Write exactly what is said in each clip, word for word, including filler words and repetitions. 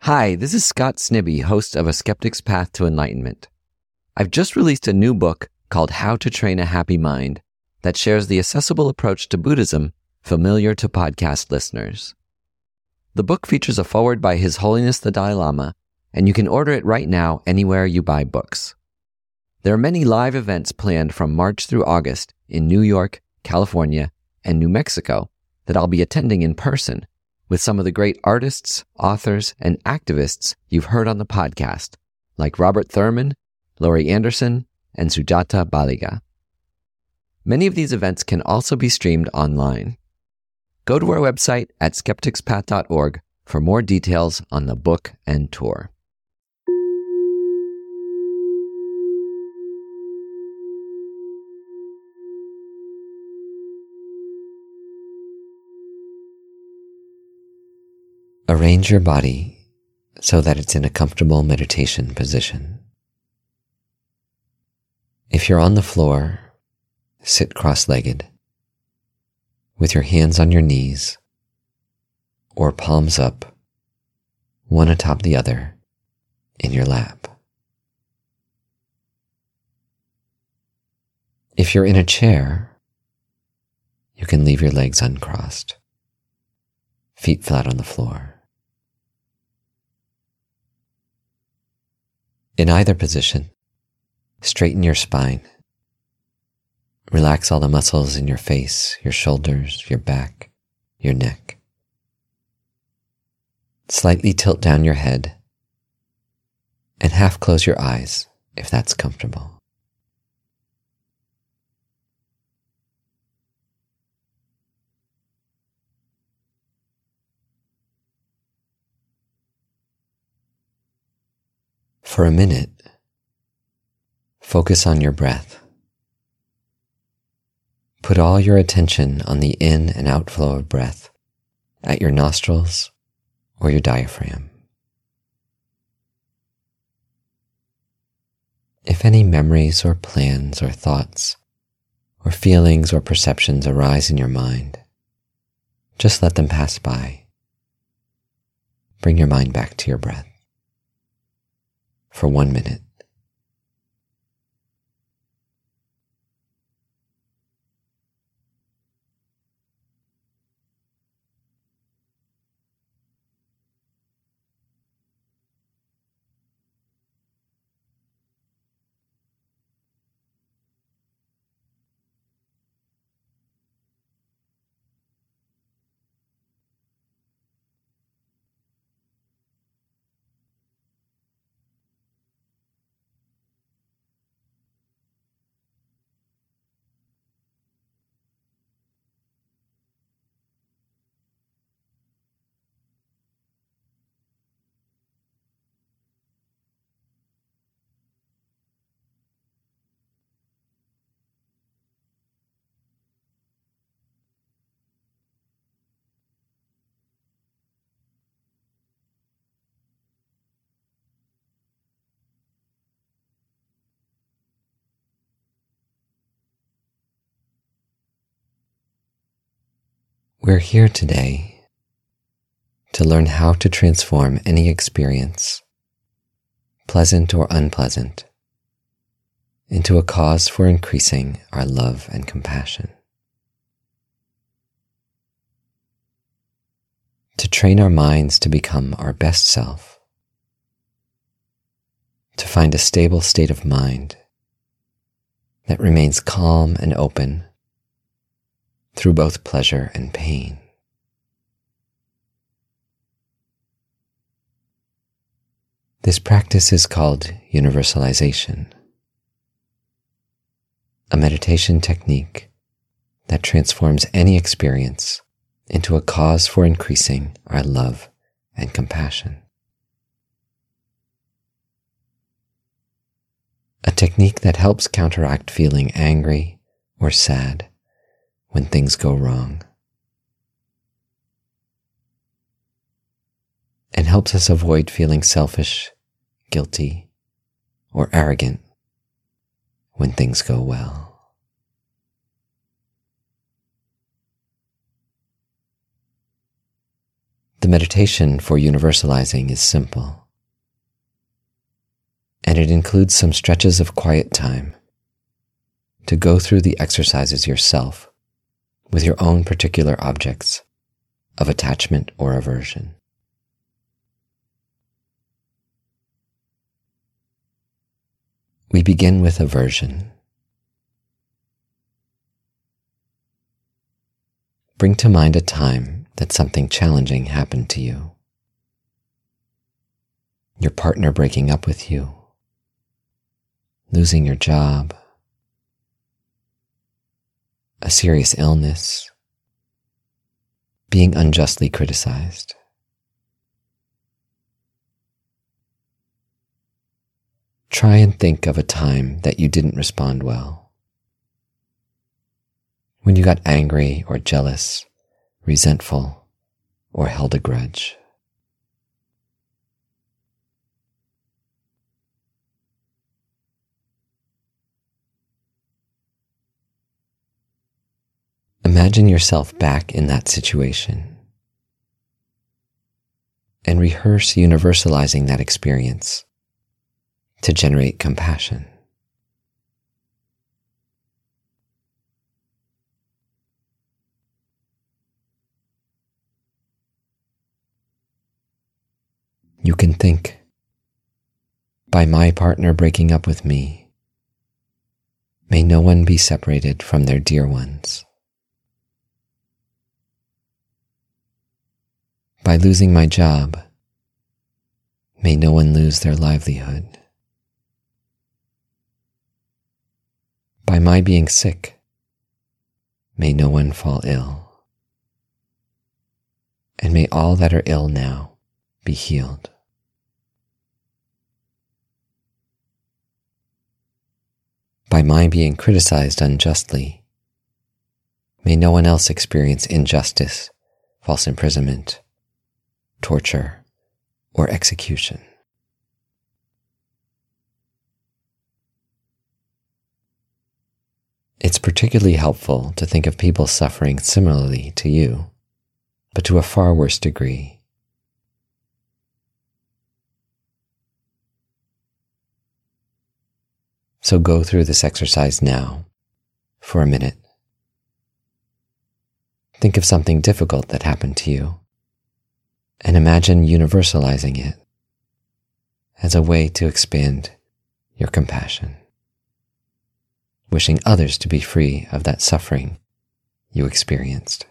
Hi, this is Scott Snibbe, host of A Skeptic's Path to Enlightenment. I've just released a new book called How to Train a Happy Mind that shares the accessible approach to Buddhism familiar to podcast listeners. The book features a foreword by His Holiness the Dalai Lama, and you can order it right now anywhere you buy books. There are many live events planned from March through August in New York, California, and New Mexico that I'll be attending in person with some of the great artists, authors, and activists you've heard on the podcast, like Robert Thurman, Laurie Anderson, and Sujata Baliga. Many of these events can also be streamed online. Go to our website at skeptics path dot org for more details on the book and tour. Arrange your body so that it's in a comfortable meditation position. If you're on the floor, sit cross-legged with your hands on your knees or palms up, one atop the other, in your lap. If you're in a chair, you can leave your legs uncrossed, feet flat on the floor. In either position, straighten your spine. Relax all the muscles in your face, your shoulders, your back, your neck. Slightly tilt down your head and half close your eyes if that's comfortable. For a minute, focus on your breath. Put all your attention on the in and outflow of breath at your nostrils or your diaphragm. If any memories or plans or thoughts or feelings or perceptions arise in your mind, just let them pass by. Bring your mind back to your breath for one minute. We're here today to learn how to transform any experience, pleasant or unpleasant, into a cause for increasing our love and compassion. To train our minds to become our best self, to find a stable state of mind that remains calm and open through both pleasure and pain. This practice is called universalization, a meditation technique that transforms any experience into a cause for increasing our love and compassion. A technique that helps counteract feeling angry or sad when things go wrong, and helps us avoid feeling selfish, guilty, or arrogant when things go well. The meditation for universalizing is simple, and it includes some stretches of quiet time to go through the exercises yourself with your own particular objects of attachment or aversion. We begin with aversion. Bring to mind a time that something challenging happened to you. Your partner breaking up with you, losing your job, a serious illness, being unjustly criticized. Try and think of a time that you didn't respond well, when you got angry or jealous, resentful, or held a grudge. Imagine yourself back in that situation and rehearse universalizing that experience to generate compassion. You can think, by my partner breaking up with me, may no one be separated from their dear ones. By losing my job, may no one lose their livelihood. By my being sick, may no one fall ill. And may all that are ill now be healed. By my being criticized unjustly, may no one else experience injustice, false imprisonment, torture, or execution. It's particularly helpful to think of people suffering similarly to you, but to a far worse degree. So go through this exercise now, for a minute. Think of something difficult that happened to you, and imagine universalizing it as a way to expand your compassion, wishing others to be free of that suffering you experienced.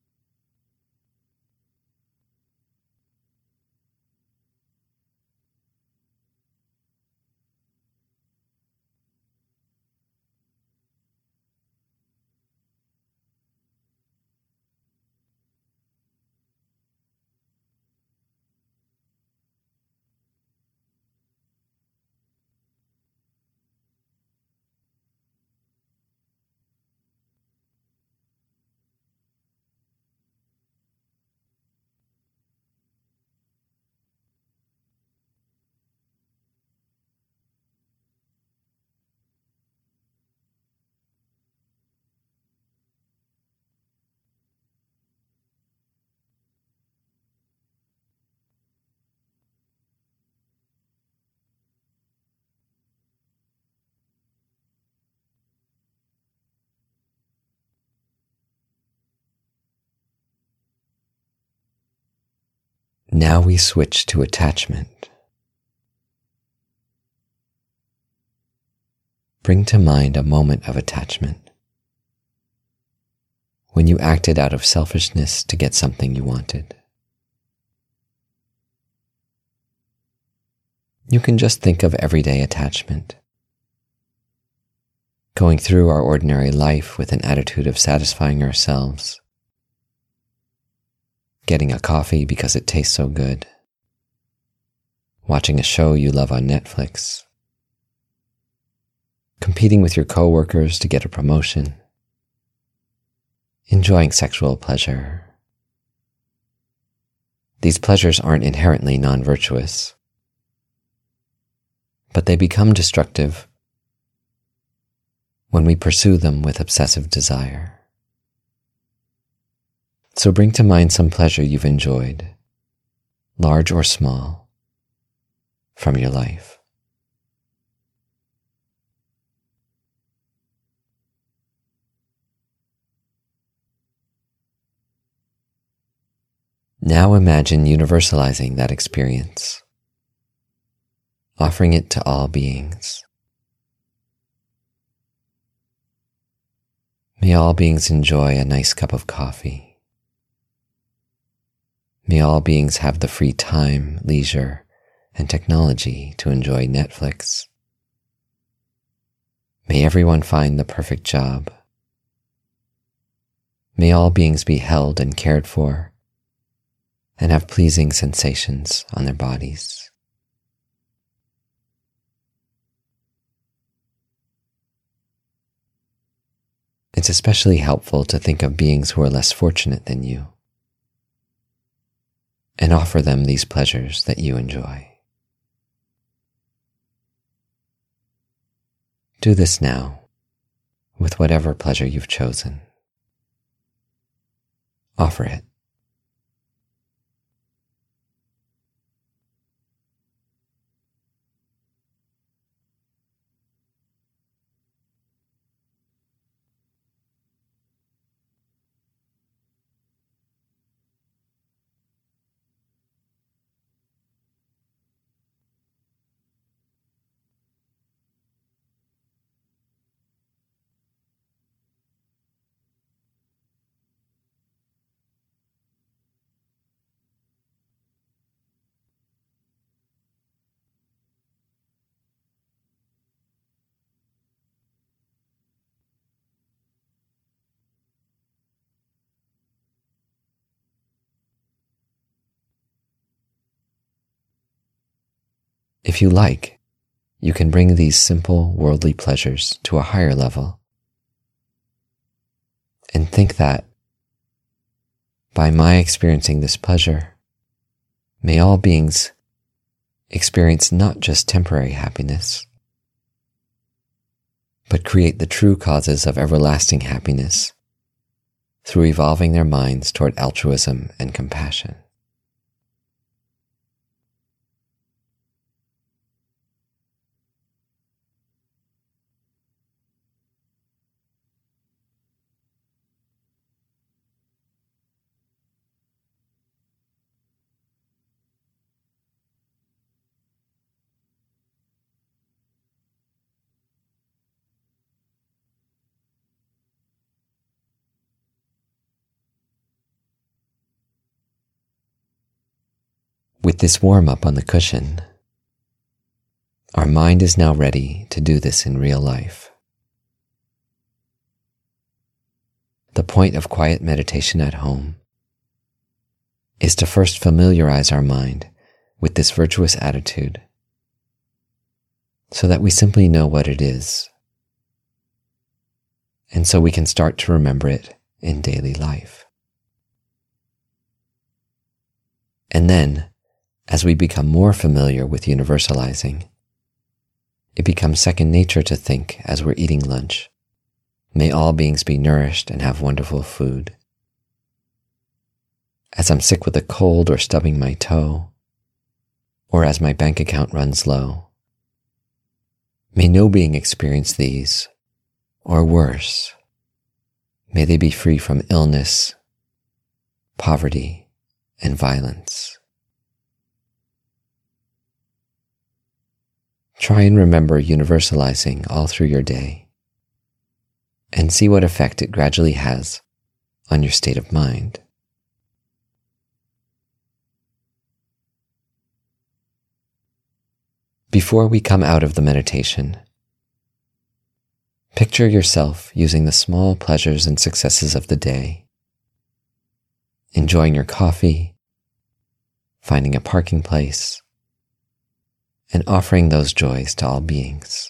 Now we switch to attachment. Bring to mind a moment of attachment, when you acted out of selfishness to get something you wanted. You can just think of everyday attachment, going through our ordinary life with an attitude of satisfying ourselves, getting a coffee because it tastes so good, watching a show you love on Netflix, competing with your coworkers to get a promotion, enjoying sexual pleasure. These pleasures aren't inherently non-virtuous, but they become destructive when we pursue them with obsessive desire. So bring to mind some pleasure you've enjoyed large or small, from your life. Now imagine universalizing that experience, offering it to all beings. May all beings enjoy a nice cup of coffee. May all beings have the free time, leisure, and technology to enjoy Netflix. May everyone find the perfect job. May all beings be held and cared for, and have pleasing sensations on their bodies. It's especially helpful to think of beings who are less fortunate than you, and offer them these pleasures that you enjoy. Do this now, with whatever pleasure you've chosen. Offer it. If you like, you can bring these simple worldly pleasures to a higher level and think that, by my experiencing this pleasure, may all beings experience not just temporary happiness, but create the true causes of everlasting happiness through evolving their minds toward altruism and compassion. With this warm-up on the cushion, our mind is now ready to do this in real life. The point of quiet meditation at home is to first familiarize our mind with this virtuous attitude so that we simply know what it is, and so we can start to remember it in daily life. And then, as we become more familiar with universalizing, it becomes second nature to think as we're eating lunch, may all beings be nourished and have wonderful food. As I'm sick with a cold or stubbing my toe, or as my bank account runs low, may no being experience these, or worse, may they be free from illness, poverty, and violence. Try and remember universalizing all through your day, and see what effect it gradually has on your state of mind. Before we come out of the meditation, picture yourself using the small pleasures and successes of the day, enjoying your coffee, finding a parking place, and offering those joys to all beings.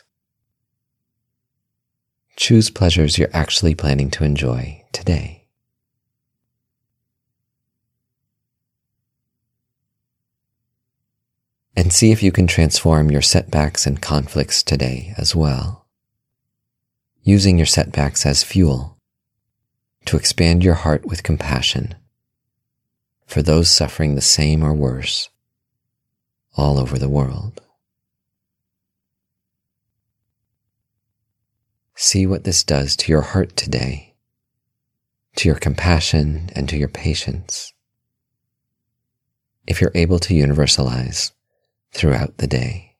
Choose pleasures you're actually planning to enjoy today. And see if you can transform your setbacks and conflicts today as well, using your setbacks as fuel to expand your heart with compassion for those suffering the same or worse all over the world. See what this does to your heart today, to your compassion and to your patience, if you're able to universalize throughout the day.